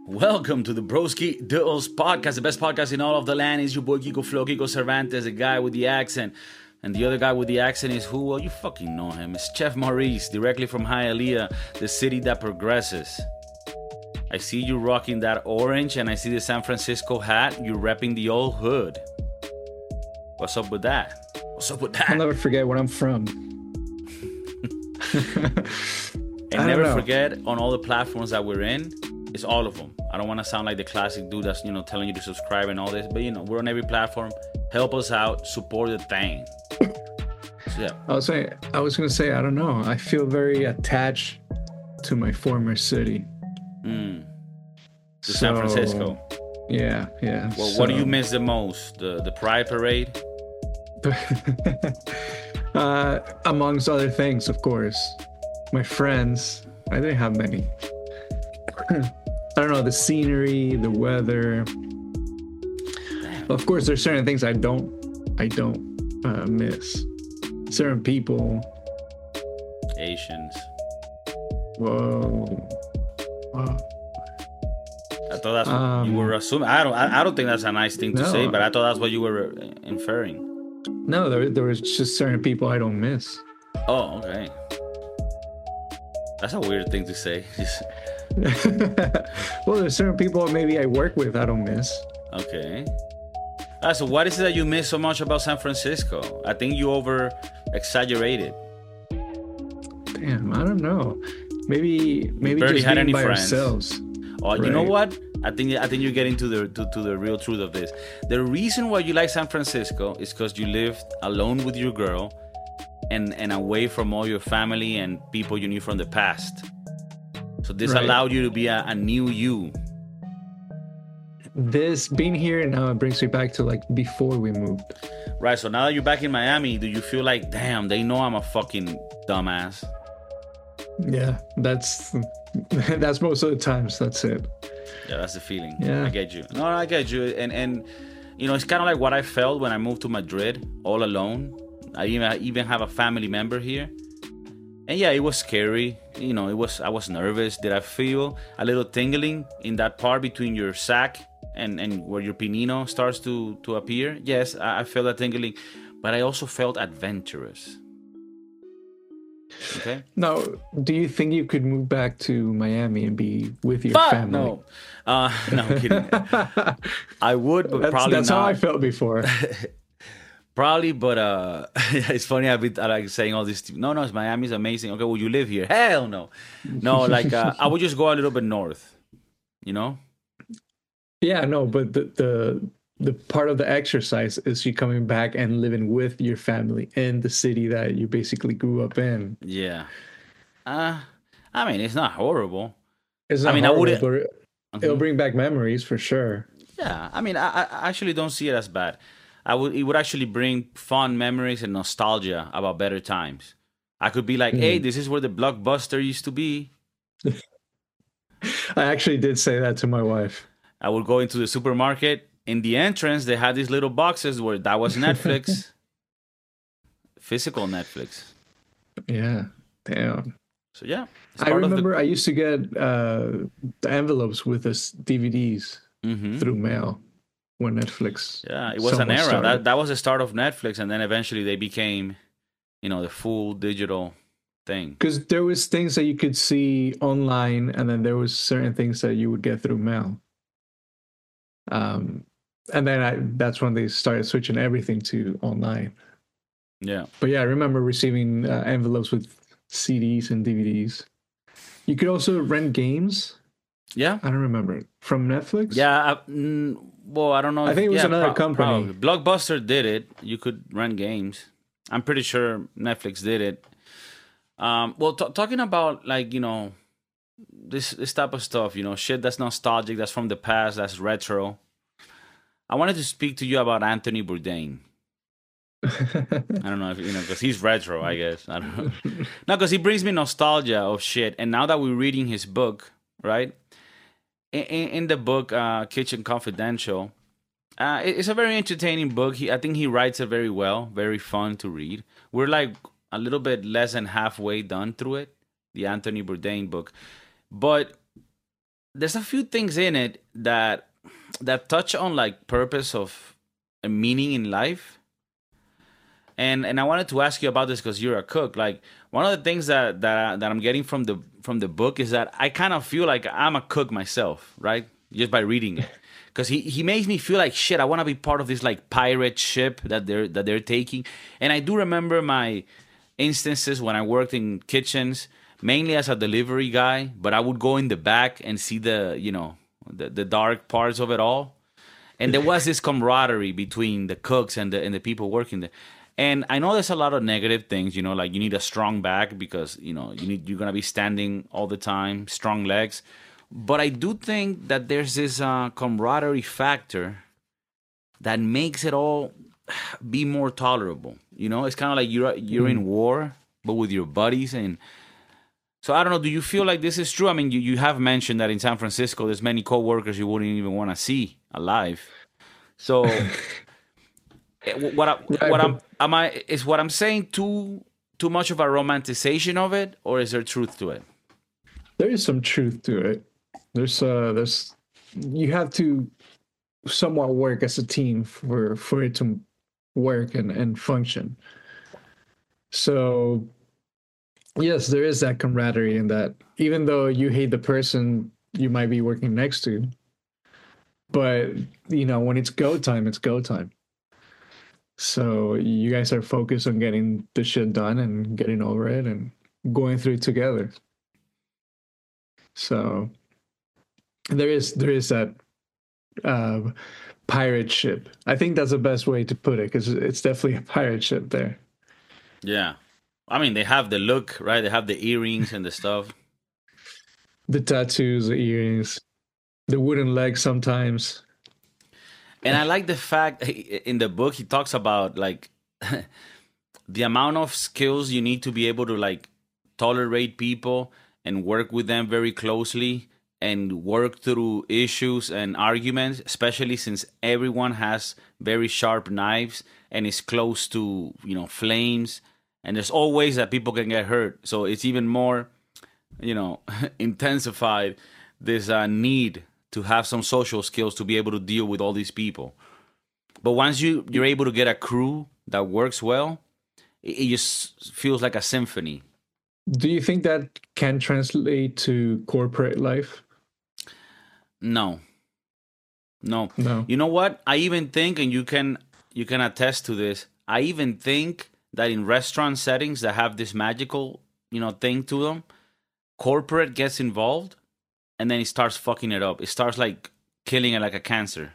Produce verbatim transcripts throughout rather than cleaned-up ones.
Welcome to the Broski Dills podcast, the best podcast in all of the land. Is your boy Kiko Flo, Kiko Cervantes, the guy with the accent. And the other guy with the accent is who? Well, you fucking know him. It's Chef Maurice, directly from Hialeah, the city that progresses. I see you rocking that orange, and I see the San Francisco hat. You're repping the old hood. What's up with that? What's up with that? I'll never forget where I'm from. And never forget, on all the platforms that we're in, it's all of them. I don't want to sound like the classic dude that's, you know, telling you to subscribe and all this, but, you know, we're on every platform. Help us out. Support the thing. So, yeah. I was saying, I was going to say, I don't know. I feel very attached to my former city. Mm. To so, San Francisco. Yeah, yeah. Well, so, what do you miss the most? The the Pride Parade? uh, amongst other things, of course. My friends. I didn't have many. I don't know, the scenery, the weather. Damn. Of course, there's certain things I don't, I don't uh, miss. Certain people. Asians. Whoa. Whoa. I thought that's what um, you were assuming. I don't. I, I don't think that's a nice thing to no, say, but I thought that's what you were inferring. No, there, there was just certain people I don't miss. Oh, okay. That's a weird thing to say. Well, there's certain people maybe I work with I don't miss. Okay. Ah, so what is it that you miss so much about San Francisco? I think you over exaggerated. Damn, I don't know. Maybe maybe barely just had being any by friends. ourselves. Oh, right? You know what? I think I think you're getting to the to, to the real truth of this. The reason why you like San Francisco is because you lived alone with your girl and, and away from all your family and people you knew from the past. So this right. allowed you to be a, a new you. This being here now it brings me back to like before we moved. Right, so now that you're back in Miami, do you feel like, damn, they know I'm a fucking dumbass? Yeah, that's that's most of the times. That's it. Yeah, that's the feeling. Yeah. I get you. No, I get you. And, and you know, it's kind of like what I felt when I moved to Madrid all alone. I even, I even have a family member here. And yeah, it was scary. You know, it was. I was nervous. Did I feel a little tingling in that part between your sack and, and where your pinino starts to, to appear? Yes, I, I felt that tingling. But I also felt adventurous. Okay. Now, do you think you could move back to Miami and be with your Fuck family? No, uh, no, I'm kidding. I would, but that's, probably that's not. how I felt before. Probably, but uh, it's funny. I've been I like saying all this. No, no, it's Miami's amazing. Okay, well, you live here. Hell no, no. Like uh, I would just go a little bit north. You know. Yeah, no, but the the the part of the exercise is you coming back and living with your family in the city that you basically grew up in. Yeah. Uh, I mean, it's not horrible. It's not I mean, horrible, I wouldn't. but it, Mm-hmm. it'll bring back memories for sure. Yeah, I mean, I, I actually don't see it as bad. I would. It would actually bring fun memories and nostalgia about better times. I could be like, mm. hey, this is where the Blockbuster used to be. I actually did say that to my wife. I would go into the supermarket. In the entrance, they had these little boxes where that was Netflix. Physical Netflix. Yeah, damn. So, yeah. I remember the... I used to get uh, the envelopes with us D V Ds mm-hmm. through mail when Netflix. Yeah, it was an era. Started. That that was the start of Netflix, and then eventually they became, you know, the full digital thing. Because there was things that you could see online, and then there was certain things that you would get through mail. Um, and then I, that's when they started switching everything to online. Yeah. But yeah, I remember receiving uh, envelopes with C Ds and D V Ds. You could also rent games. Yeah. I don't remember. From Netflix? Yeah. I, mm, well, I don't know. I if, think it was yeah, another pro- company. Probably. Blockbuster did it. You could rent games. I'm pretty sure Netflix did it. Um, well, t- talking about, like, you know, this this type of stuff, you know, shit that's nostalgic, that's from the past, that's retro. I wanted to speak to you about Anthony Bourdain. I don't know if, you know, because he's retro, I guess. I don't know. No, because he brings me nostalgia of shit. And now that we're reading his book, right? In, in the book, uh, Kitchen Confidential, uh, it's a very entertaining book. He, I think he writes it very well, very fun to read. We're like a little bit less than halfway done through it, the Anthony Bourdain book. But there's a few things in it that that touch on like purpose of a meaning in life. And and I wanted to ask you about this because you're a cook. Like one of the things that that I, that I'm getting from the from the book is that I kind of feel like I'm a cook myself, right? Just by reading it, because he, he makes me feel like shit. I want to be part of this like pirate ship that they're that they're taking. And I do remember my instances when I worked in kitchens, mainly as a delivery guy, but I would go in the back and see the you know the, the dark parts of it all. And there was this camaraderie between the cooks and the and the people working there. And I know there's a lot of negative things, you know, like you need a strong back because, you know, you need you're going to be standing all the time, strong legs. But I do think that there's this uh, camaraderie factor that makes it all be more tolerable. You know, it's kind of like you're you're in war, but with your buddies. And so I don't know, do you feel like this is true? I mean, you, you have mentioned that in San Francisco, there's many coworkers you wouldn't even want to see alive. So what I, Right, what but I'm am I is what I'm saying too too much of a romanticization of it, or is there truth to it? there is some truth to it. There's uh there's you have to somewhat work as a team for for it to work and and function. So yes, there is that camaraderie in that. Even though you hate the person you might be working next to, but you know when it's go time, it's go time. So you guys are focused on getting the shit done and getting over it and going through it together. So there is there is that uh, pirate ship. I think that's the best way to put it because it's definitely a pirate ship there. Yeah. I mean, they have the look, right? They have the earrings and the stuff. The tattoos, the earrings, the wooden legs sometimes. And I like the fact in the book he talks about like the amount of skills you need to be able to like tolerate people and work with them very closely and work through issues and arguments, especially since everyone has very sharp knives and is close to, you know, flames. And there's always that people can get hurt. So it's even more, you know, intensified this uh, need to have some social skills to be able to deal with all these people. But once you, you're able to get a crew that works well, it, it just feels like a symphony. Do you think that can translate to corporate life? No. No. No. You know what? I even think, and you can you can attest to this, I even think that in restaurant settings that have this magical, you know, thing to them, corporate gets involved and then it starts fucking it up. It starts like killing it like a cancer.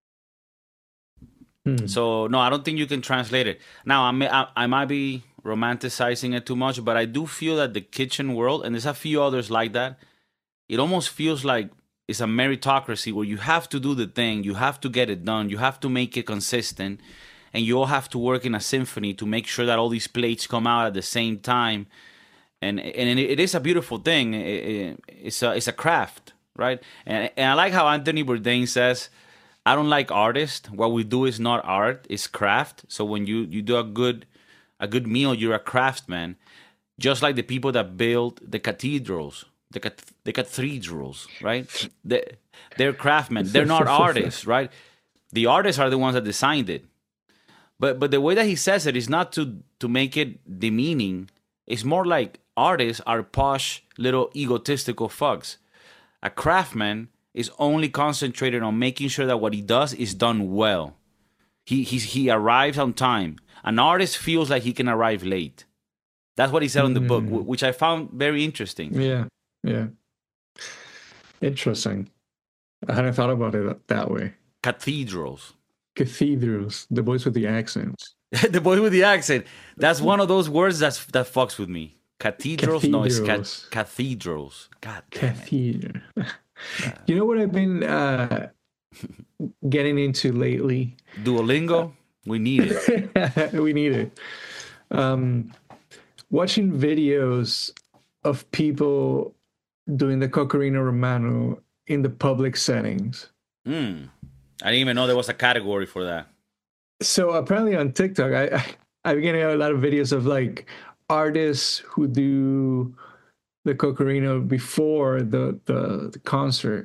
Hmm. So no, I don't think you can translate it. Now I may I, I might be romanticizing it too much, but I do feel that the kitchen world, and there's a few others like that, it almost feels like it's a meritocracy where you have to do the thing, you have to get it done, you have to make it consistent, and you all have to work in a symphony to make sure that all these plates come out at the same time. And and it is a beautiful thing. It, it, it's a it's a craft, right? And and I like how Anthony Bourdain says, "I don't like artists. What we do is not art; it's craft." So when you, you do a good a good meal, you're a craftsman. Just like the people that build the cathedrals, the cath- the cathedrals, right? They, they're craftsmen. They're not artists, right? The artists are the ones that designed it. But but the way that he says it is not to to make it demeaning. It's more like artists are posh little egotistical fucks. A craftsman is only concentrated on making sure that what he does is done well. He he's, he arrives on time. An artist feels like he can arrive late. That's what he said in the Mm. book, wh- which I found very interesting. Yeah. Yeah. Interesting. I hadn't thought about it that way. Cathedrals. Cathedrals, the boys with the accents. The boy with the accent. That's one of those words that's that fucks with me. Cathedrals? No, it's Cathedrals. ca- cathedrals. God damn it. Cathedral. You know what I've been uh, getting into lately? Duolingo? We need it. We need it. Um, watching videos of people doing the Cocorino Romano in the public settings. Mm. I didn't even know there was a category for that. So apparently on TikTok, I, I I've been getting a lot of videos of like artists who do the Cocorino before the, the the concert,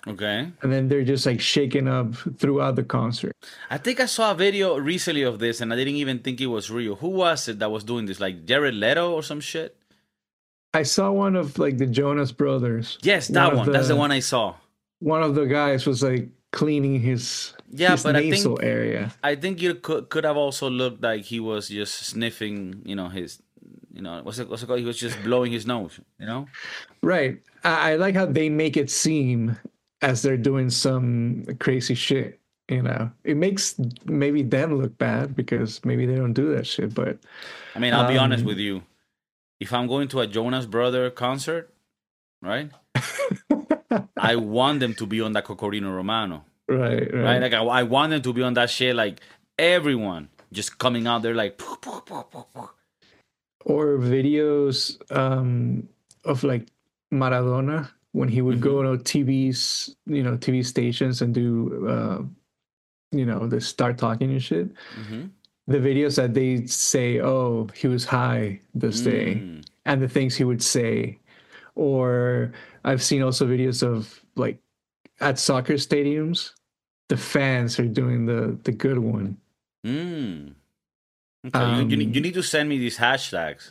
Okay. and then they're just like shaking up throughout the concert. I think I saw a video recently of this, and I didn't even think it was real. Who was it that was doing this? Like Jared Leto or some shit? I saw one of like the Jonas Brothers. Yes, that of one. That's the one I saw. One of the guys was like cleaning his Yeah, his but I nasal think area. I think it could could have also looked like he was just sniffing, you know, his, you know, what's it, what's it called? He was just blowing his nose, you know? Right. I, I like how they make it seem as they're doing some crazy shit. You know, it makes maybe them look bad because maybe they don't do that shit. But I mean, I'll be honest um, with you. If I'm going to a Jonas Brother concert, right? I want them to be on that Cocorino Romano, right, right, right? Like I, I want them to be on that shit. Like everyone just coming out there, like. Poof, poof, poof, poof, poof. Or videos um, of like Maradona when he would Mhm. go to T V's, you know, T V stations and do, uh, you know, the start talking and shit. Mhm. The videos that they say, "Oh, he was high this day," Mm. and the things he would say. Or I've seen also videos of like at soccer stadiums, the fans are doing the the good one. Mm. Okay, you, you need you Um, need to send me these hashtags.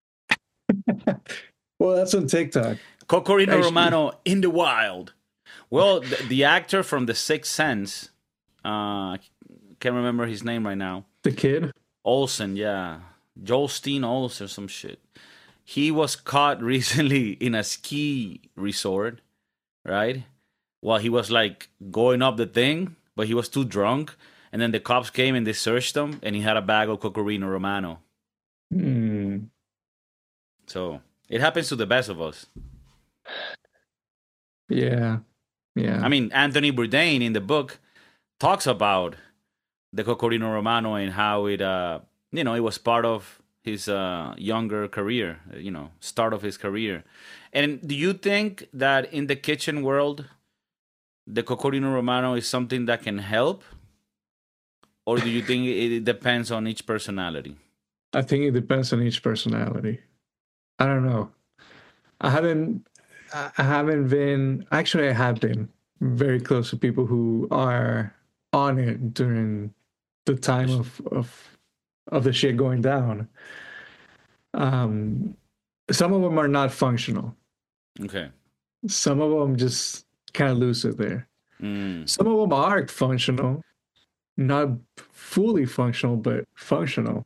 well, that's on TikTok. Cocorino Actually, Romano in the wild. Well, the, the actor from The Sixth Sense, uh, can't remember his name right now. the kid. Olsen, yeah, Joel Steen Olsen or some shit. He was caught recently in a ski resort, right? While he was like going up the thing, but he was too drunk. And then the cops came and they searched him, and he had a bag of Cocorino Romano. Hmm. So it happens to the best of us. Yeah, yeah. I mean, Anthony Bourdain in the book talks about the Cocorino Romano and how it, uh, you know, it was part of his uh, younger career, you know, start of his career. And do you think that in the kitchen world, the Cocorino Romano is something that can help? Or do you think it depends on each personality? I think it depends on each personality. I don't know. I haven't. I I haven't been. Actually, I have been very close to people who are on it during the time of of of the shit going down. Um, some of them are not functional. Okay. Some of them just kind of lose it there. Mm. Some of them are functional, not fully functional, but functional.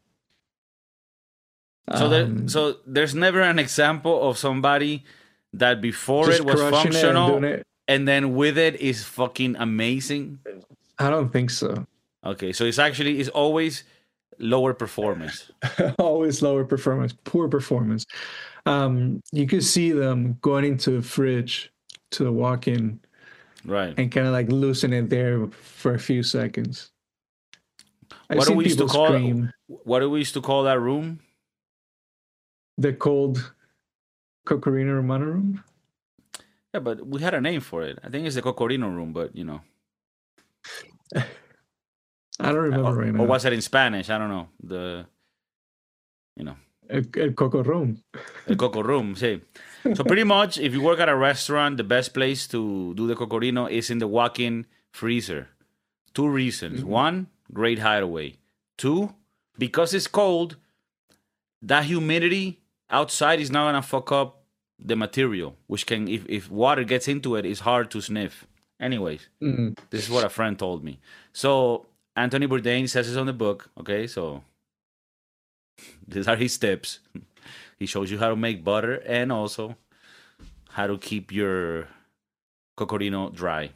So there, Um, so there's never an example of somebody that before just it was crushing it and doing functional it. and then with it is fucking amazing. I don't think so. Okay, so it's actually it's always lower performance. Always lower performance, poor performance. Um, you could see them going into the fridge to the walk-in Right. and kind of like losing it there for a few seconds. I've What do seen we used to people call scream. what do we used to call that room? The cold Cocorino Romano room. Yeah, but we had a name for it. I think it's the Cocorino room, but you know. I don't remember Or, right or now. was it in Spanish? I don't know. The you know. El, el Coco Room. El Coco Room, sí. So pretty much, if you work at a restaurant, the best place to do the Cocorino is in the walk-in freezer. Two reasons. Mhm. One, great hideaway. Two, because it's cold, that humidity outside is not gonna fuck up the material, which can, if, if water gets into it, it's hard to sniff. Anyways, Mm. this is what a friend told me. So Anthony Bourdain says this on the book. Okay, so these are his tips. He shows you how to make butter and also how to keep your cocorino dry.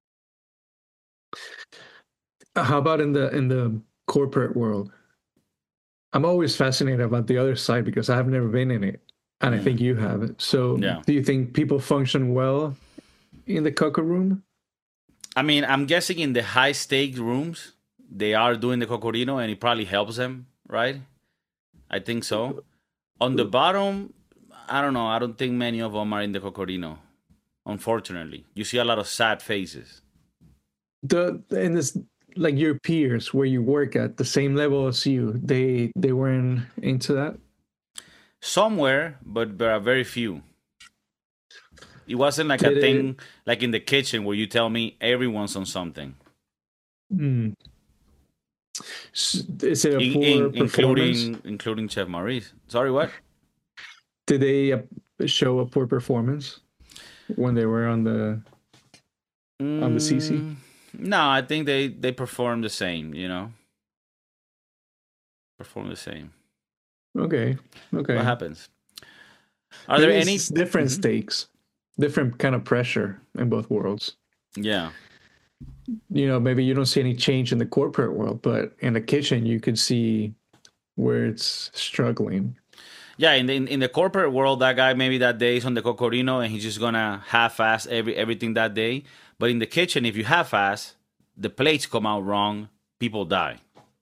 How about in the in the corporate world? I'm always fascinated about the other side because I've never been in it, and I think you have it. So, Yeah. do you think people function well in the Coco room? I mean, I'm guessing in the high stake rooms, they are doing the cocorino and it probably helps them, right? I think so. On the bottom, I don't know. I don't think many of them are in the cocorino. Unfortunately, you see a lot of sad faces. The in this like your peers where you work at the same level as you, they they weren't into that. Somewhere, but there are very few. It wasn't like a Did it? thing like in the kitchen where you tell me everyone's on something, Hmm. S- Is it a in, poor in, performance? including including Chef Maurice. Sorry, what? Did they uh, show a poor performance when they were on the on the C C? Mm, no, I think they they perform the same. You know, perform the same. Okay, What okay. happens? Are there Maybe it's any? different Mhm. stakes, different kind of pressure in both worlds. Yeah, You know, maybe you don't see any change in the corporate world, but in the kitchen, you could see where it's struggling. yeah. In the in, in the corporate world, that guy maybe that day is on the cocorino and he's just gonna half-ass every everything that day. But in the kitchen, if you half-ass, the plates come out wrong, people die.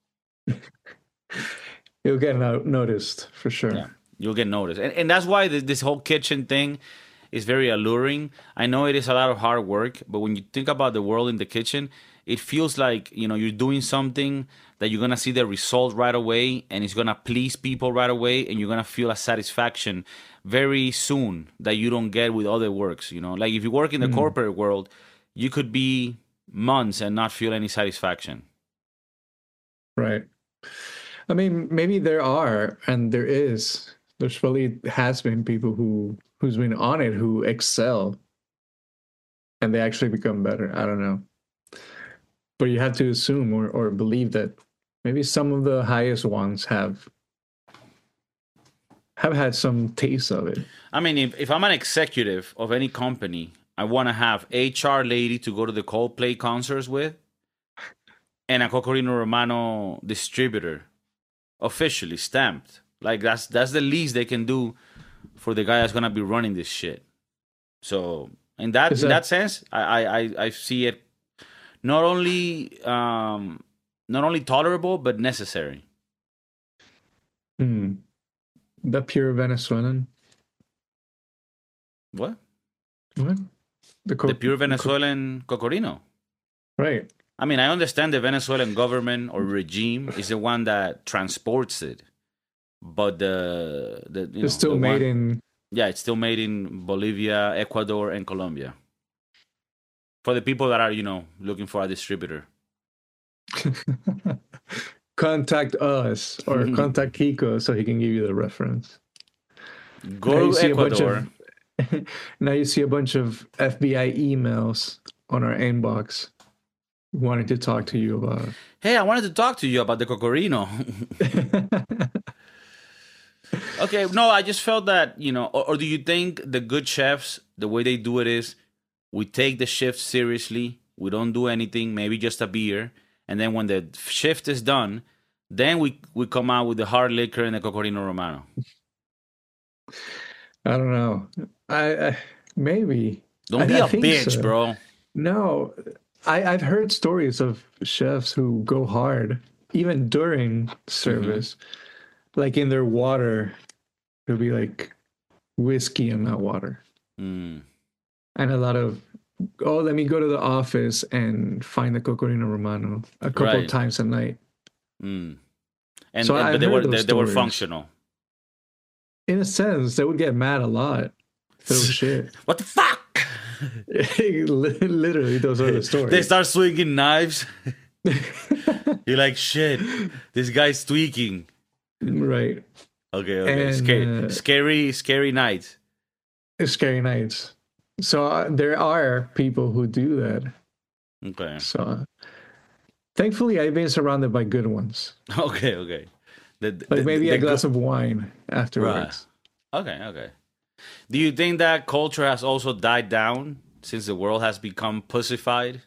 You'll get no- noticed for Yeah, sure. you'll get noticed, and and that's why this, this whole kitchen thing is very alluring. I know it is a lot of hard work, but when you think about the world in the kitchen, it feels like you know you're doing something that you're gonna see the result right away, and it's gonna please people right away, and you're gonna feel a satisfaction very soon that you don't get with other works. You know, like if you work in the Hmm, corporate world, you could be months and not feel any satisfaction. right. I mean, maybe there are, and there is. There's probably has been people who who's been on it who excel and they actually become better. I don't know, but you have to assume or or believe that maybe some of the highest ones have have had some taste of it. I mean, if, if I'm an executive of any company, I want to have H R lady to go to the Coldplay concerts with and a Cocorino Romano distributor officially stamped. Like that's that's the least they can do for the guy that's gonna be running this shit. So in that Is in that that sense, I I, I I see it not only um not only tolerable but necessary. hmm, that pure Venezuelan? What? What the The co- pure co- Venezuelan Cocorino. right? I mean, I understand the Venezuelan government or regime is the one that transports it, but the the you It's know still the made one, in. yeah, it's still made in Bolivia, Ecuador, and Colombia for the people that are you know looking for a distributor. Contact us or contact Kiko so he can give you the reference. Now Go you to see a bunch Ecuador. of now you see a bunch of F B I emails on our inbox wanting to talk to you about. Hey, I wanted to talk to you about the Cocorino. Okay, no, I just felt that you know, or, or do you think the good chefs, the way they do it is, we take the shift seriously. We don't do anything, maybe just a beer, and then when the shift is done, then we we come out with the hard liquor and the Cocorino Romano. I don't know. I, I maybe Don't be I, I a think bitch, so. bro. No, I, I've heard stories of chefs who go hard even during Mm-hmm. service, like in their water. It'll be like whiskey in that water, Mm, and a lot of oh, let me go to the office and find the Cocorino Romano a couple of right. times a night. Mm. And So and but I've they heard were those they, they were stories. functional. In a sense, they would get mad a lot, throw shit. What the fuck? Literally, those are the They stories. start swinging knives. You're like, shit, this guy's tweaking. Right. Okay, okay. Scary, And uh, scary, scary night. scary nights. So uh, there are people who do that. Okay, So thankfully, I've been surrounded by good ones. okay, okay. The Like the the, maybe the a glass good. of wine Right. afterwards. Okay, okay. Do you think that culture has also died down since the world has become pussified?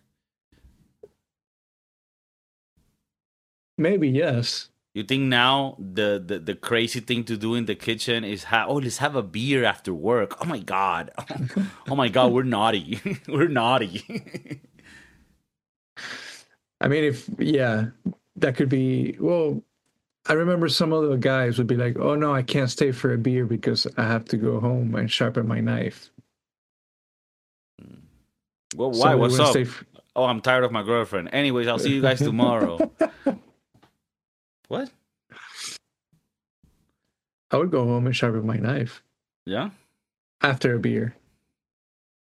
Maybe yes. You think now the, the, the crazy thing to do in the kitchen is have oh let's have a beer after work. Oh my god. Oh my god, we're naughty. We're naughty. I mean, if yeah, that could be. Well, I remember some of the guys would be like, "Oh no, I can't stay for a beer because I have to go home and sharpen my knife." Well, why? So they What's wouldn't stay. up? For... Oh, I'm tired of my girlfriend. Anyways, I'll see you guys tomorrow. What? I would go home and sharpen my knife Yeah? after a beer.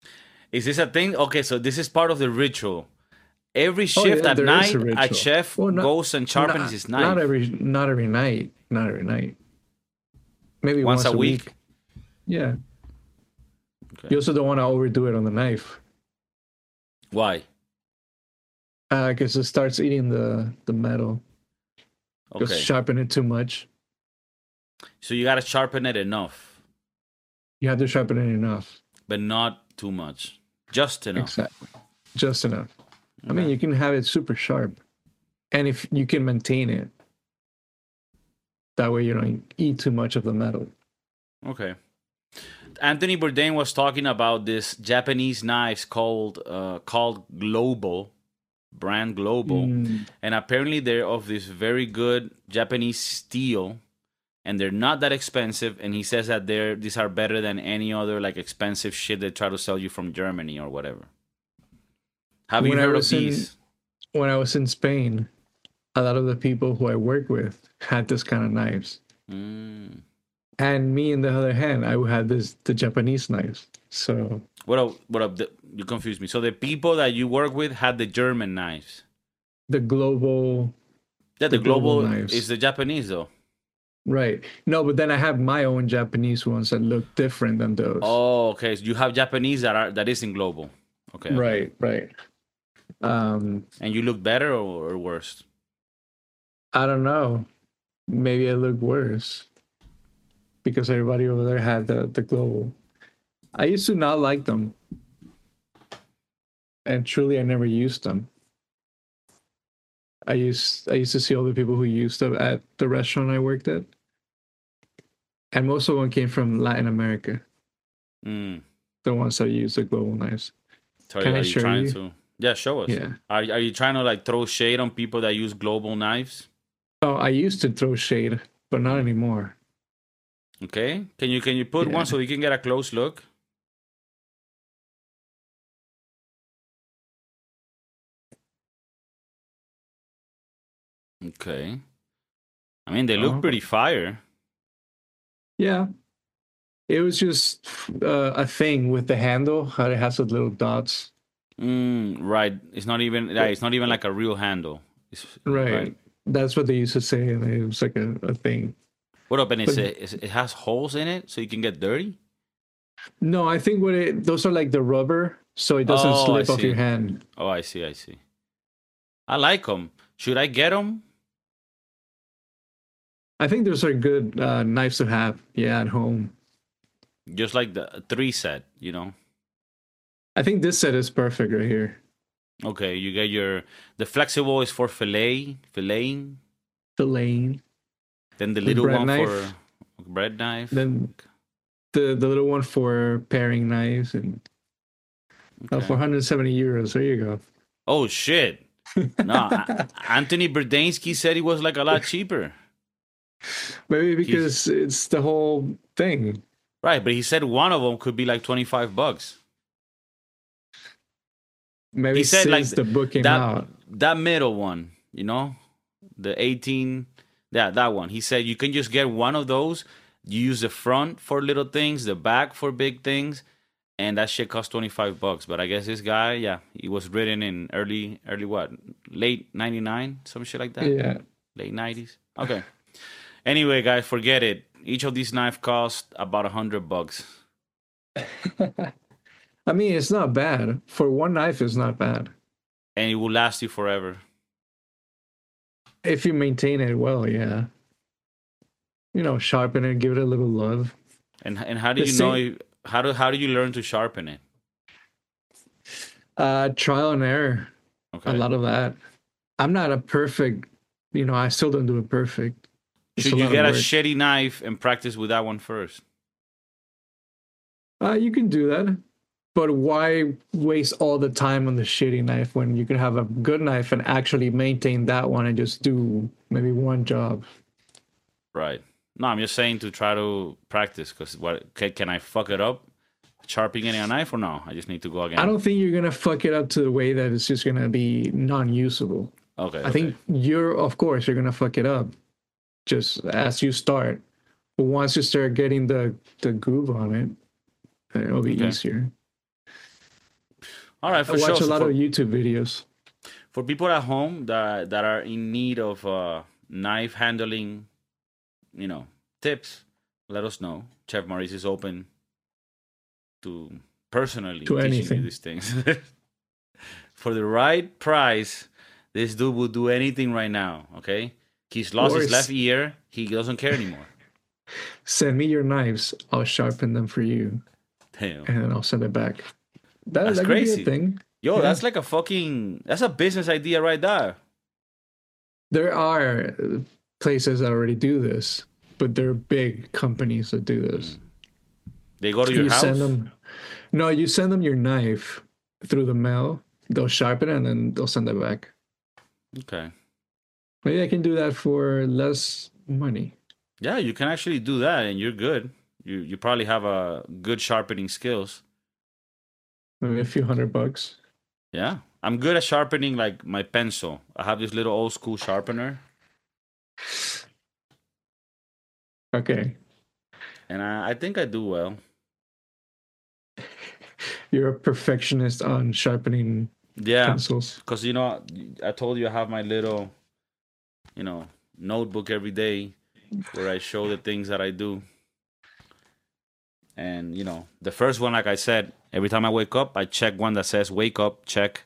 Is this a thing? Okay, so this is part of the ritual. Every Oh shift yeah, at there is a night, a ritual. chef Well, not goes and sharpens not his not knife every not every night, not every night. Maybe once once a a week. week. Yeah. Okay. You also don't want to overdo it on the knife, Why? because it starts eating the the metal. Just Okay. sharpen it too much. So you gotta sharpen it enough, You have to sharpen it enough. but not too much. Just enough. Exactly. Just enough. I mean, Okay. you can have it super sharp, and if you can maintain it, that way you don't eat too much of the metal. Okay. Anthony Bourdain was talking about this Japanese knives called uh, called Global, brand Global, Mm. and apparently they're of this very good Japanese steel, and they're not that expensive. And he says that they're these are better than any other like expensive shit they try to sell you from Germany or whatever. Have you When I heard of was in these? when I was in Spain, a lot of the people who I work with had this kind of knives. Mm. And me, on the other hand, I had this the Japanese knives. So What up? What up? The, you confused me. So the people that you work with had the German knives. the global, Yeah, the, the global global knives. is the Japanese though. Right. No, but then I have my own Japanese ones that look different than those. Oh, okay. So you have Japanese that are that isn't global. Okay. okay. Right, right. Um, And you look better or, or worse? I don't know. Maybe I look worse because everybody over there had the, the global. I used to not like them. And truly I never used them. I used I used to see all the people who used them at the restaurant I worked at. And most of them came from Latin America. Mm. The ones that use the global knives. Sorry, Can are I you show trying you? to? Yeah, show us. Yeah. Are are you trying to like throw shade on people that use global knives? Oh, I used to throw shade, but not anymore. Okay. Can you can you put Yeah. one so we can get a close look? Okay. I mean, they look Oh. pretty fire. Yeah. It was just uh, a thing with the handle, how it has the little dots. Mm, right. It's not even. Yeah, it's not even like a real handle. It's, Right. That's what they used to say, and it was like a, a thing. What up? And it's, But- a, it's it has holes in it, so you can get dirty. No, I think what it those are like the rubber, so it doesn't Oh, I slip off see. your hand. Oh, I see. I see. I like them. Should I get them? I think those are good uh, knives to have, yeah, at home. Just like the three set, you know. I think this set is perfect right here. Okay, you get your the flexible is for fillet, filleting. The lane, Then the The little bread one knife. for bread knife. then the the little one for paring knives, and uh, Okay. for one hundred seventy euros. There you go. Oh shit! No, A- Anthony Berdansky said it was like a lot cheaper. Maybe because it's the whole thing. Right, but he said one of them could be like twenty five bucks. Maybe He said, like, since the book came that out. that middle one, you know, the eighteen, that that one. He said you can just get one of those. You use the front for little things, the back for big things, and that shit costs twenty five bucks. But I guess this guy, yeah, he was written in early, early what, late ninety nine, some shit like that, Yeah. late nineties. Okay. Anyway, guys, forget it. Each of these knives cost about a hundred bucks. I mean, it's not bad. For one knife, it's not bad. And it will last you forever. If you maintain it well, yeah. You know, sharpen it, give it a little love. And and how do The you know? same- if- How do how do you learn to sharpen it? Uh, trial and error. Okay. A lot of that. I'm not a perfect, you know, I still don't do it perfect. It's Should a you lot of get a work. shitty knife and practice with that one first? Uh, you can do that. But why waste all the time on the shitty knife when you can have a good knife and actually maintain that one and just do maybe one job? Right. No, I'm just saying to try to practice because what can, can I fuck it up sharpening a knife or no? I just need to go again. I don't think you're gonna fuck it up to the way that it's just gonna be non-usable. Okay. I think you're, of course, you're gonna fuck it up just as you start. But once you start getting the the groove on it, then it'll be Okay. easier. All right, I for sure. watch a So lot for, of YouTube videos. for people at home that that are in need of uh, knife handling, you know, tips, let us know. Chef Maurice is open to personally To teaching you anything. these things. For the right price, this dude will do anything right now. Okay, he's lost Or his left s- ear. He doesn't care anymore. Send me your knives. I'll sharpen them for you, Damn, and then I'll send it back. That that's that could be a crazy. thing. Yo, Yeah. that's like a fucking that's a business idea right there. There are uh, places that already do this, but they're big companies that do this. They go to your You send house. them, no, you send them your knife through the mail. They'll sharpen it and then they'll send it back. Okay. Maybe I can do that for less money. Yeah, you can actually do that, and you're good. You you probably have a good sharpening skills. Maybe a few hundred bucks. Yeah, I'm good at sharpening like my pencil. I have this little old school sharpener, Okay. and I, I think I do well. You're a perfectionist on sharpening Yeah, pencils. because you know I told you I have my little, you know, notebook every day where I show the things that I do. And you know, the first one, like I said, every time I wake up, I check one that says "Wake up." Check.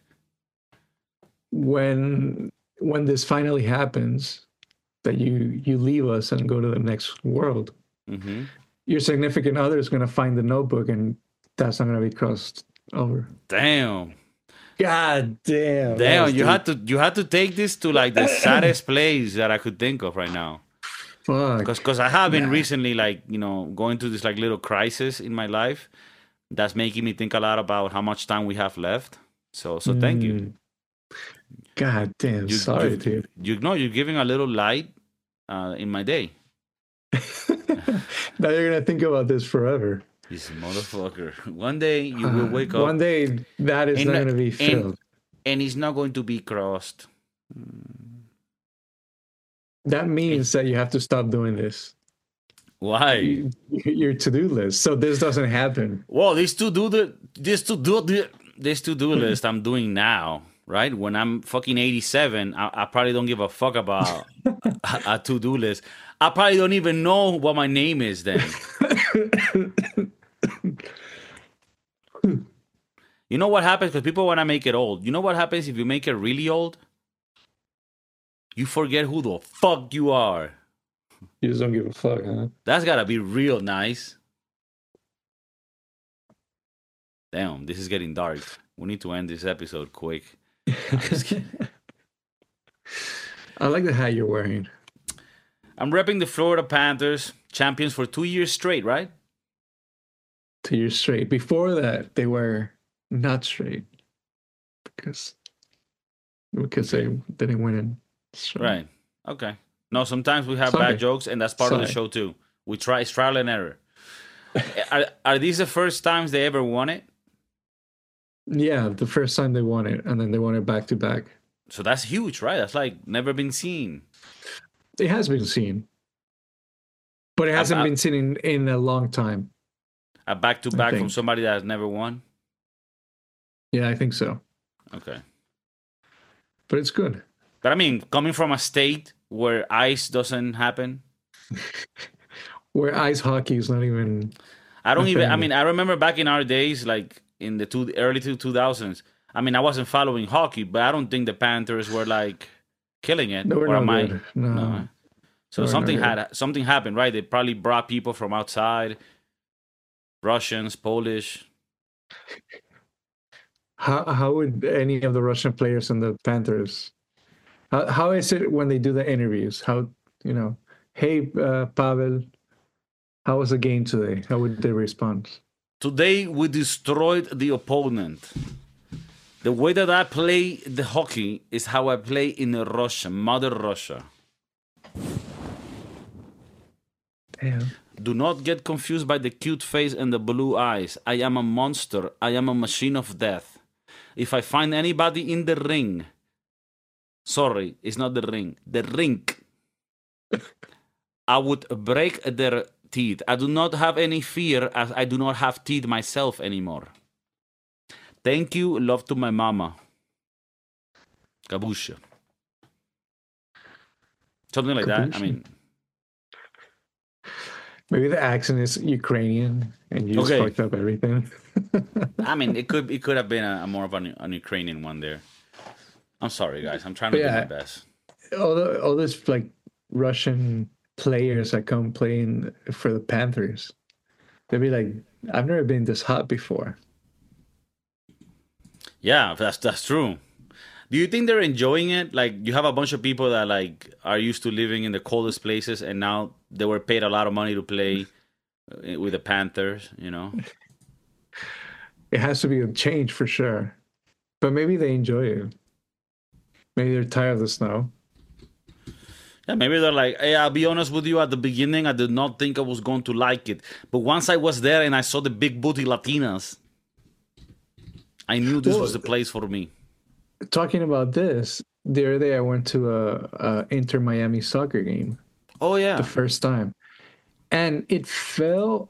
When when this finally happens, that you you leave us and go to the next world, Mm-hmm. your significant other is gonna find the notebook and that's not gonna be crossed over. Damn. God damn. that Damn, was you deep. had to you had to take this to like the saddest place that I could think of right now. Fuck. Because because I have been Nah. recently like you know going through this like little crisis in my life that's making me think a lot about how much time we have left. So so thank you. Mm. God damn. You Sorry, you dude. you know you're giving a little light uh, in my day. Now you're gonna think about this forever. This motherfucker. One day you will Uh, wake up One day that is and not not- gonna be and filled. and it's not going to be crossed. That means that you have to stop doing this. Why? You- Your to-do list. So this doesn't happen. Well, this to do the this to do the this to do list I'm doing now, right? When I'm fucking eighty-seven, I, I probably don't give a fuck about a, a to do list. I probably don't even know what my name is then. You know what happens? Because people want to make it old. You know what happens if you make it really old? You forget who the fuck you are. You just don't give a fuck, huh? That's gotta be real nice. Damn, this is getting dark. We need to end this episode quick. I'm just kidding. I like the hat you're wearing. I'm repping the Florida Panthers, champions for two years straight, right? To your straight. Before that, they were not straight because because they didn't win it. straight. Right. Okay. No, sometimes we have Sorry. bad jokes, and that's part of the Sorry. show too. We try it's trial and error. are, are these the first times they ever won it? Yeah, the first time they won it, and then they won it back to back. So that's huge, right? That's like never been seen. It has been seen, but it hasn't I- been seen in, in a long time. A back to back from think. somebody that has never won. Yeah, I think so. Okay. But it's good. But I mean, coming from a state where ice doesn't happen, Where ice hockey is not even. I don't a even. I thing. mean, I remember back in our days, like in the two early two thousands. I mean, I wasn't following hockey, but I don't think the Panthers were like killing it. They were or not am I? good. No. No. So They were something not had something happened, right? They probably brought people from outside, Russians, Polish. How how would any of the Russian players in the Panthers? How how is it when they do the interviews? How you know? Hey, uh, Pavel, how was the game today? How would they respond? Today we destroyed the opponent. The way that I play the hockey is how I play in Russia, Mother Russia. Damn. Do not get confused by the cute face and the blue eyes. I am a monster. I am a machine of death. If I find anybody in the ring, sorry, it's not the ring, the rink, I would break their teeth. I do not have any fear as I do not have teeth myself anymore. Thank you, love to my mama. Kabusha. Something like that. I Kabusha. mean, Maybe the accent is Ukrainian and you just Okay. fucked up everything. I mean, it could it could have been a, a more of an, an Ukrainian one there. I'm sorry, guys. I'm trying to do Yeah. my best. all the, all this like Russian players that come playing for the Panthers, they'd be like, I've never been this hot before. Yeah, that's that's true. Do you think they're enjoying it? Like, you have a bunch of people that like are used to living in the coldest places, and now they were paid a lot of money to play uh, with the Panthers. You know? It has to be a change for sure. But maybe they enjoy it. Maybe they're tired of the snow. Yeah, maybe they're like, hey, I'll be honest with you. At the beginning, I did not think I was going to like it, but once I was there and I saw the big booty Latinas, I knew this Well, was the place for me. Talking about this, the other day I went to a, a Inter Miami soccer game Oh yeah, the first time, and it felt.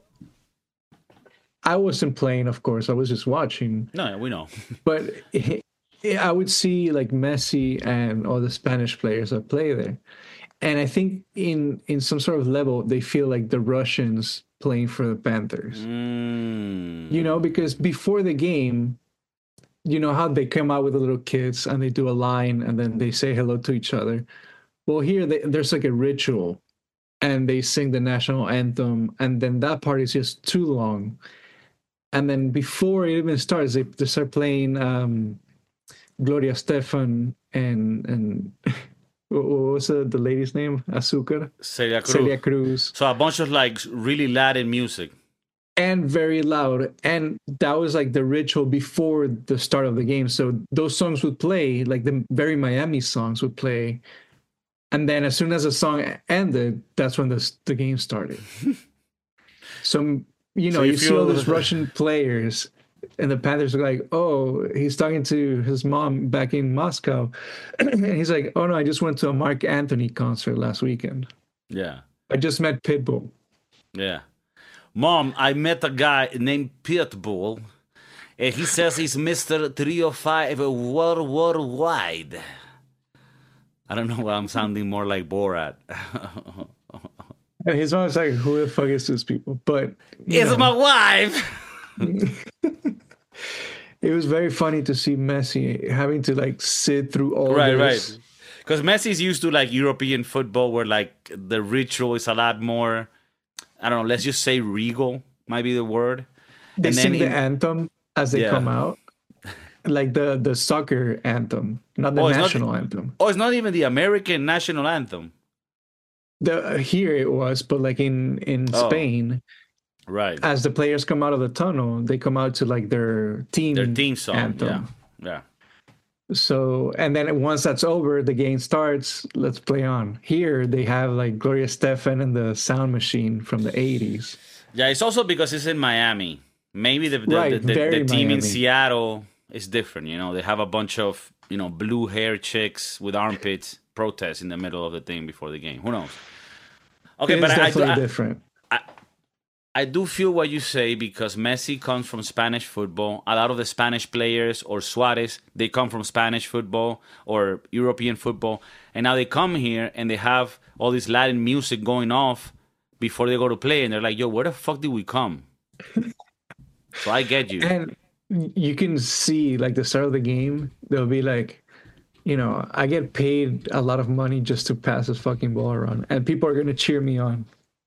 I wasn't playing, of course. I was just watching, no, we know. but it, it- I would see like Messi and all the Spanish players that play there, and I think in in some sort of level they feel like the Russians playing for the Panthers. Mm. You know, because before the game, you know how they come out with the little kids and they do a line and then they say hello to each other. Well, here they, there's like a ritual, and they sing the national anthem, and then that part is just too long. And then before it even starts, they, they start playing um, Gloria Stefan and and what was the, the lady's name? Azúcar, Celia Cruz. Celia Cruz, So a bunch of like really Latin music. and very loud. And that was like the ritual before the start of the game. So those songs would play, like the very Miami songs would play. And then as soon as the song ended, that's when the the game started. So you know, So you you, see all feel- those Russian players, and the Panthers are like, "Oh, he's talking to his mom back in Moscow," and he's like, "Oh no, I just went to a Mark Anthony concert last weekend. Yeah, I just met Pitbull." yeah. Mom, I met a guy named Pitbull, and he says he's Mister three oh five world worldwide. I don't know why I'm sounding more like Borat. And his mom's like, "Who the fuck is these people?" But you It's know, my wife. it was very funny to see Messi having to like sit through all Right, this. right. Because Messi's used to like European football, where like the ritual is a lot more. I don't know. Let's just say regal might be the word. They And then sing the in- anthem as they Yeah. come out, like the the soccer anthem, not the Oh, it's not- national anthem. Oh, it's not even the American national anthem. The here it was, but like in in Oh. Spain, Right. as the players come out of the tunnel, they come out to like their team Their theme song. anthem. Yeah. Yeah. So and then once that's over, the game starts. Let's play on. Here they have like Gloria Stefan and the sound machine from the eighties. Yeah, it's also because it's in Miami. Maybe the the, Right, the, the, very the team in Miami. Seattle is different. You know, they have a bunch of you know blue hair chicks with armpits protest in the middle of the thing before the game. Who knows? Okay, It but is I, I, do, definitely I, different. I do feel what you say because Messi comes from Spanish football. A lot of the Spanish players or Suarez, they come from Spanish football or European football. And now they come here and they have all this Latin music going off before they go to play. And they're like, yo, where the fuck did we come? So I get you. And you can see like the start of the game, they'll be like, you know, I get paid a lot of money just to pass this fucking ball around, and people are gonna cheer me on,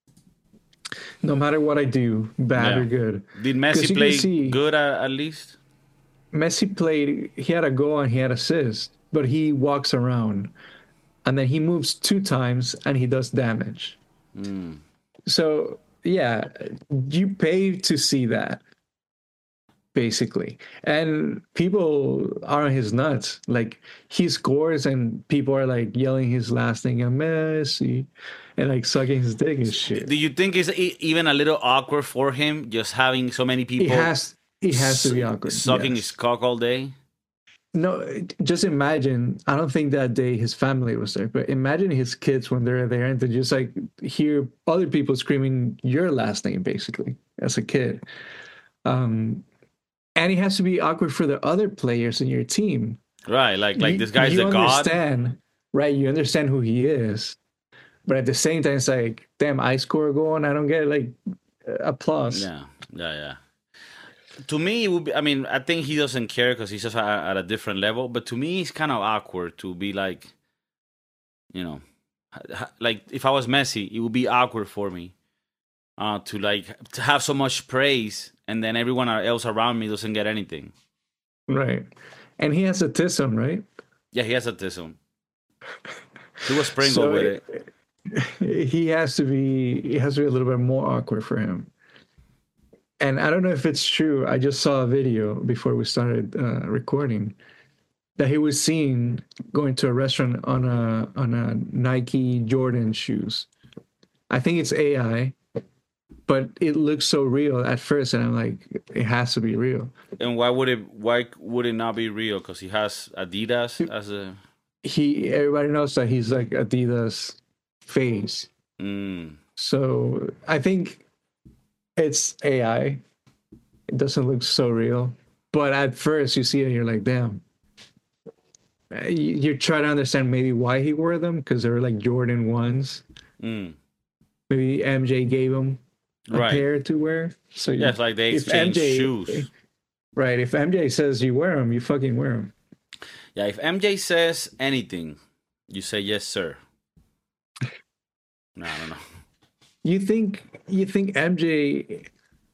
no matter what I do, bad Yeah. or good. Did 'Cause Messi you can play see- good at, at least? Messi played. He had a goal and he had assist, but he walks around, and then he moves two times and he does damage. Mm. So yeah, you pay to see that, basically. And people are on his nuts. Like he scores and people are like yelling his last name, Messi, and like sucking his dick and shit. Do you think it's e- even a little awkward for him just having so many It people has it has to be awkward. sucking yes. his cock all day? No, just imagine. I don't think that day his family was there, but imagine his kids when they're there and they just like hear other people screaming your last name, basically, as a kid. Um, and he has to be awkward for the other players in your team. Right, like like You, this guy's you the god. understand, right? You understand who he is, but at the same time, it's like, damn, I score a goal and I don't get like applause. Yeah, yeah, yeah. To me, it would be. I mean, I think he doesn't care because he's just at, at a different level. But to me, it's kind of awkward to be like, you know, like if I was Messi, it would be awkward for me uh, to like to have so much praise and then everyone else around me doesn't get anything. Right, and he has autism, right? Yeah, he has autism. He was sprinkled so with it. it. He has to be. He has to be a little bit more awkward for him. And I don't know if it's true. I just saw a video before we started uh, recording that he was seen going to a restaurant on a on a Nike Jordan shoes. I think it's A I, but it looks so real at first, and I'm like, it has to be real. And why would it? Why would it not be real? Because he has Adidas as a. He everybody knows that he's like Adidas face. Mm. So I think it's A I. It doesn't look so real, but at first you see it and you're like, damn. You, you try to understand maybe why he wore them because they were like Jordan ones. Mm. Maybe M J gave him a right. pair to wear. So yeah, it's like they exchange shoes. Right. If M J says you wear them, you fucking wear them. Yeah. If M J says anything, you say yes, sir. No, I don't know. You think you think M J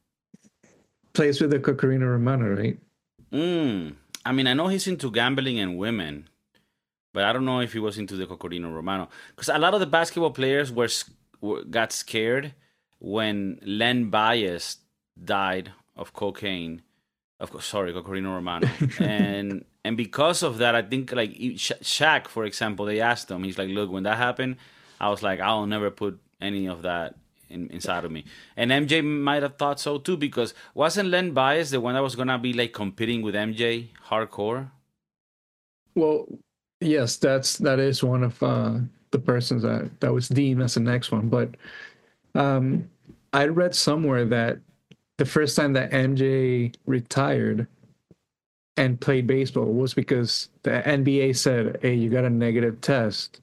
plays with the Cocorino Romano, right? Mm. I mean, I know he's into gambling and women, but I don't know if he was into the Cocorino Romano. Because a lot of the basketball players were, were got scared when Len Bias died of cocaine. Of course, sorry, Cocorino Romano. and and because of that, I think like Sha- Shaq, for example, they asked him. He's like, "Look, when that happened, I was like, I'll never put any of that in, inside of me." And M J might have thought so too, because wasn't Len Bias the one that was gonna be like competing with M J hardcore? Well, yes, that's that is one of uh, the persons that that was deemed as the next one. But um, I read somewhere that the first time that M J retired and played baseball was because the N B A said, "Hey, you got a negative test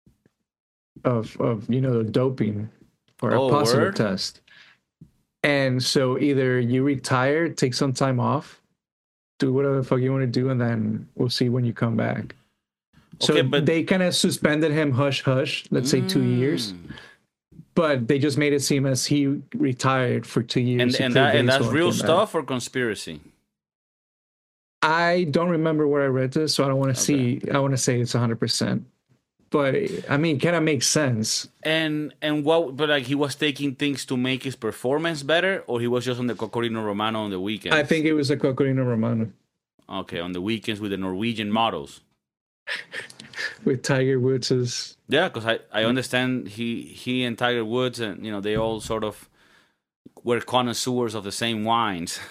of of you know the doping." Or oh, a positive word? test. And so either you retire, take some time off, do whatever the fuck you want to do, and then we'll see when you come back. So okay, but they kind of suspended him hush hush, let's mm. say two years. But they just made it seem as he retired for two years. And, and, that, and that's real stuff back. Or conspiracy? I don't remember where I read this, so I don't want to okay. see, I want to say it's one hundred percent. But I mean, kind of makes sense. And and what? But like, he was taking things to make his performance better, or he was just on the Cocorino Romano on the weekends. I think it was the Cocorino Romano. Okay, on the weekends with the Norwegian models. With Tiger Woods's. Yeah, because I, I understand he he and Tiger Woods, and you know, they all sort of were connoisseurs of the same wines.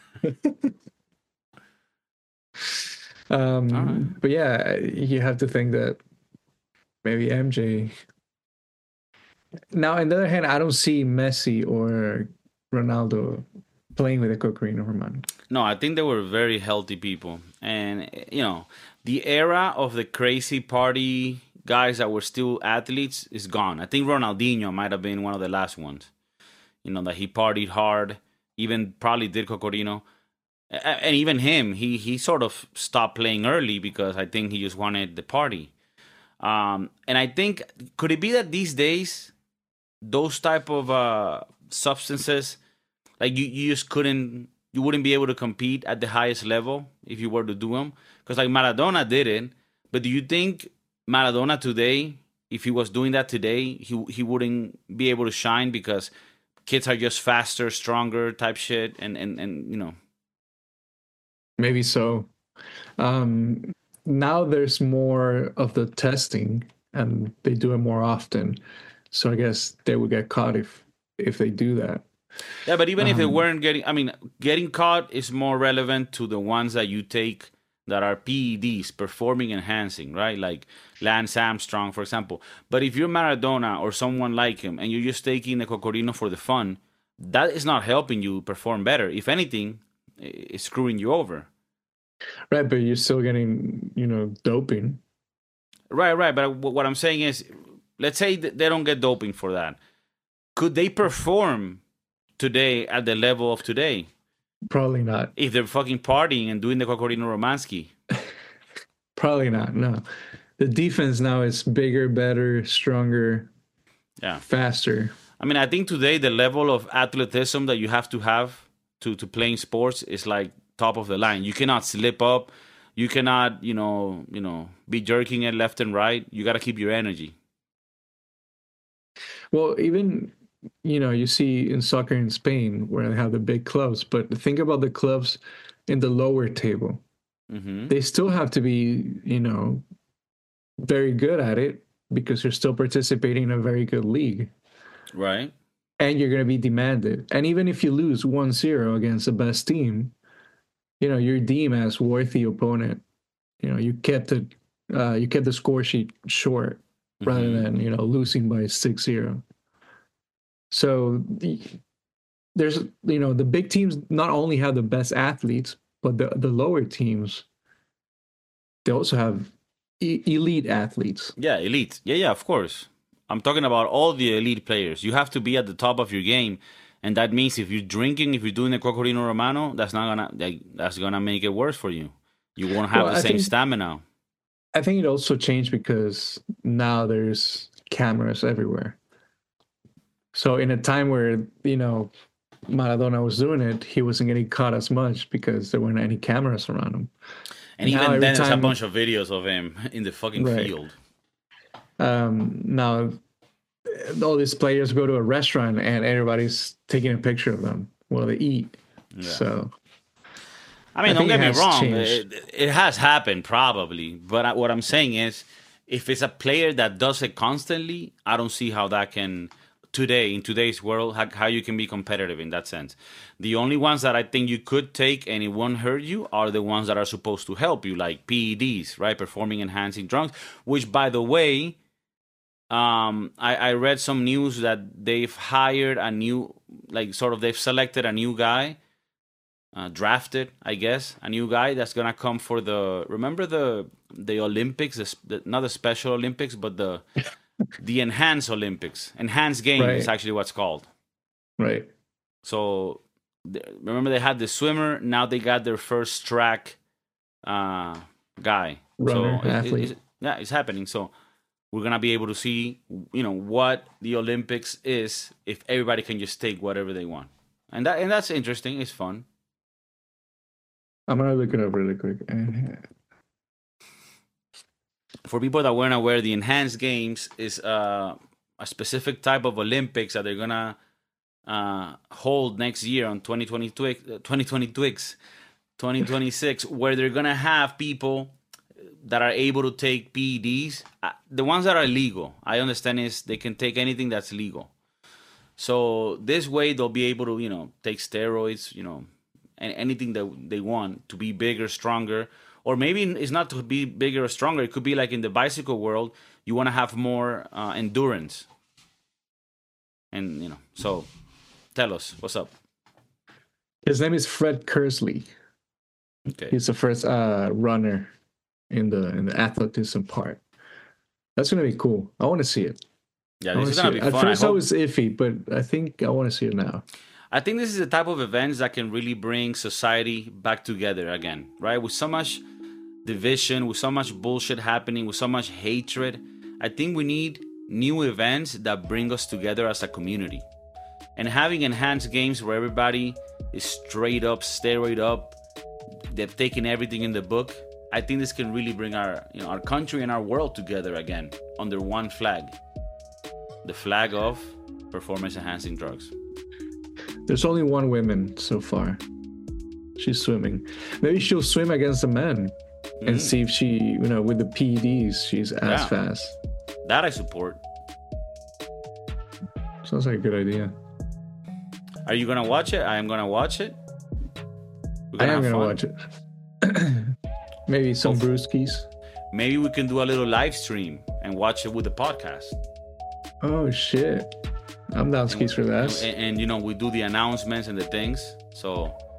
um, right. But yeah, you have to think that. Maybe M J. Now, on the other hand, I don't see Messi or Ronaldo playing with the Cocorino Romano. No, I think they were very healthy people. And, you know, the era of the crazy party guys that were still athletes is gone. I think Ronaldinho might have been one of the last ones. You know, that he partied hard, even probably did Cocorino. And even him, he, he sort of stopped playing early because I think he just wanted the party. Um, and I think, could it be that these days, those type of uh, substances, like you, you just couldn't, you wouldn't be able to compete at the highest level if you were to do them? Because like Maradona did it, but do you think Maradona today, if he was doing that today, he he wouldn't be able to shine because kids are just faster, stronger type shit, and and, and you know? Maybe so. Um... Now there's more of the testing and they do it more often. So I guess they would get caught if if they do that. Yeah, but even um, if they weren't getting, I mean, getting caught is more relevant to the ones that you take that are P E Ds, performing enhancing, right? Like Lance Armstrong, for example. But if you're Maradona or someone like him and you're just taking the Cocorino for the fun, that is not helping you perform better. If anything, is screwing you over. Right, but you're still getting, you know, doping. Right, right. But what I'm saying is, let's say that they don't get doping for that. Could they perform today at the level of today? Probably not. If they're fucking partying and doing the Kokorino Romansky. Probably not, no. The defense now is bigger, better, stronger, yeah, faster. I mean, I think today the level of athleticism that you have to have to, to playing sports is like top of the line. You cannot slip up. You cannot, you know, you know, be jerking it left and right. You got to keep your energy. Well, even, you know, you see in soccer in Spain where they have the big clubs, but think about the clubs in the lower table. Mm-hmm. They still have to be, you know, very good at it because you're still participating in a very good league. Right. And you're going to be demanded. And even if you lose one zero against the best team, you know, you're deemed as worthy opponent. You know, you kept it, uh, you kept the score sheet short mm-hmm. rather than, you know, losing by six zero. So the, there's, you know, the big teams not only have the best athletes, but the, the lower teams, they also have e- elite athletes. Yeah, elite. Yeah, yeah, of course. I'm talking about all the elite players. You have to be at the top of your game. And that means if you're drinking, if you're doing the Cocorino Romano, that's not gonna like, that's gonna make it worse for you. You won't have well, the I same think, stamina. I think it also changed because now there's cameras everywhere. So in a time where, you know, Maradona was doing it, he wasn't getting caught as much because there weren't any cameras around him. And now, even then, time, there's a bunch of videos of him in the fucking right. field. Um, now, all these players go to a restaurant and everybody's taking a picture of them while they eat. Yeah. So, I mean, I don't get me wrong. It, it has happened probably. But what I'm saying is, if it's a player that does it constantly, I don't see how that can... Today, in today's world, how, how you can be competitive in that sense. The only ones that I think you could take and it won't hurt you are the ones that are supposed to help you, like P E Ds, right? Performing enhancing drugs, which, by the way, um, I, I read some news that they've hired a new, like sort of they've selected a new guy, uh, drafted, I guess, a new guy that's going to come for the, remember the the Olympics, the, the, not the Special Olympics, but the... The Enhanced Olympics. Enhanced Games right. is actually what's called. Right. So, remember they had the swimmer. Now they got their first track uh, guy. Runner, so athlete. It, it, yeah, it's happening. So, we're going to be able to see, you know, what the Olympics is if everybody can just take whatever they want. And that and that's interesting. It's fun. I'm going to look it up really quick. For people that weren't aware, the Enhanced Games is uh, a specific type of Olympics that they're going to uh, hold next year on twenty twenty twenty twenty-six, where they're going to have people that are able to take P E Ds. Uh, the ones that are legal, I understand is they can take anything that's legal. So this way they'll be able to, you know, take steroids, you know, and anything that they want to be bigger, stronger. Or maybe it's not to be bigger or stronger. It could be like in the bicycle world, you want to have more uh, endurance. And, you know, so tell us, what's up? His name is Fred Kersley. Okay. He's the first uh, runner in the in the athleticism part. That's going to be cool. I want to see it. Yeah, this is going to be At fun. At first I, I was iffy, but I think I want to see it now. I think this is the type of events that can really bring society back together again, right? With so much division, with so much bullshit happening, with so much hatred, I think we need new events that bring us together as a community. And having Enhanced Games where everybody is straight up, steroid up, they've taken everything in the book, I think this can really bring our, you know, our country and our world together again under one flag. The flag of performance enhancing drugs. There's only one woman so far. She's swimming. Maybe she'll swim against the men. And mm. see if she, you know, with the P E Ds, she's as yeah. fast. That I support. Sounds like a good idea. Are you going to watch it? I am going to watch it. I am going to watch it. Maybe some oh, brewskis. Maybe we can do a little live stream and watch it with the podcast. Oh, shit. I'm down skis for that. And, and, and, you know, we do the announcements and the things. So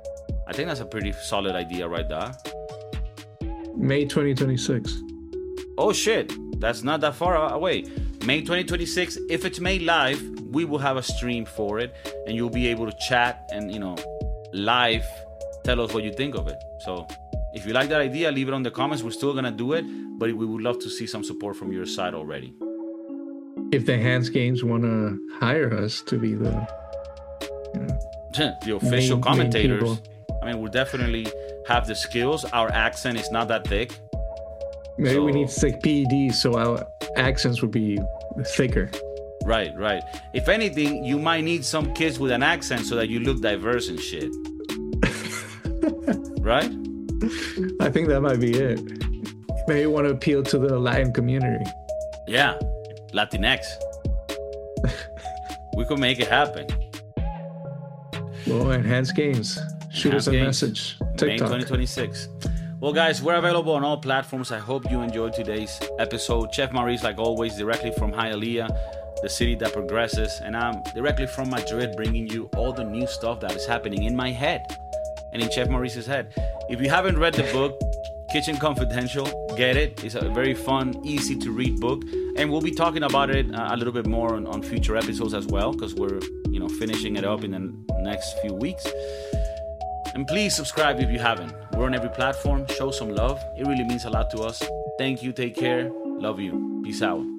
I think that's a pretty solid idea right there. May twenty twenty-six. Oh shit, that's not that far away. May twenty twenty-six, if it's made live, we will have a stream for it, and you'll be able to chat and, you know, live tell us what you think of it. So if you like that idea, leave it on the comments. We're still gonna do it, but we would love to see some support from your side already. If the Hands Games want to hire us to be the, you know, the official main, commentators, main I mean, we definitely have the skills. Our accent is not that thick. maybe so, we need to take P E D so our accents would be thicker. Right, right. If anything, you might need some kids with an accent so that you look diverse and shit. Right? I think that might be it. Maybe want to appeal to the Latin community. Yeah, Latinx. We could make it happen. Well, Enhanced Games. Shoot Enhanced us a Games, message. May TikTok. twenty twenty-six. Well, guys, we're available on all platforms. I hope you enjoyed today's episode. Chef Maurice, like always, directly from Hialeah, the city that progresses. And I'm directly from Madrid, bringing you all the new stuff that is happening in my head and in Chef Maurice's head. If you haven't read the book, Kitchen Confidential, get it. It's a very fun, easy to read book. And we'll be talking about it uh, a little bit more on, on future episodes as well, because we're, you know, finishing it up in the next few weeks. And please subscribe if you haven't. We're on every platform. Show some love. It really means a lot to us. Thank you. Take care. Love you. Peace out.